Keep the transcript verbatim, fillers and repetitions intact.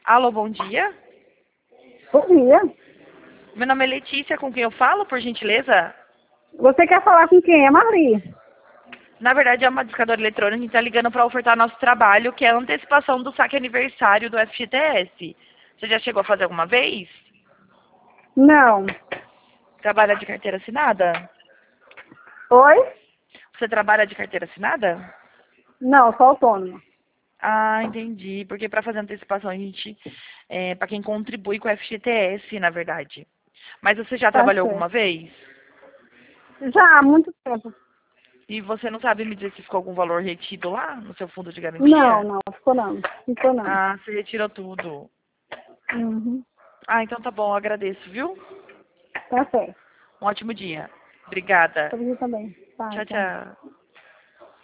Alô, bom dia. Bom dia. Meu nome é Letícia, com quem eu falo, por gentileza? Você quer falar com quem? É Marli. Na verdade, é uma discadora eletrônica, a gente está ligando para ofertar nosso trabalho, que é a antecipação do saque aniversário do F G T S. Você já chegou a fazer alguma vez? Não. Trabalha de carteira assinada? Oi? Você trabalha de carteira assinada? Não, sou autônoma. Ah, entendi. Porque para fazer antecipação, a gente, é, para quem contribui com o F G T S, na verdade. Mas você já Tá trabalhou certo. alguma vez? Já há muito tempo. E você não sabe me dizer se ficou algum valor retido lá no seu fundo de Não, garantia? não, ficou não. Ficou não. Ah, você retirou tudo. Uhum. Ah, então tá bom, eu agradeço, viu? Tá certo. Um ótimo dia. Obrigada. Pra você também. Tá, Tchau, tchau. tchau.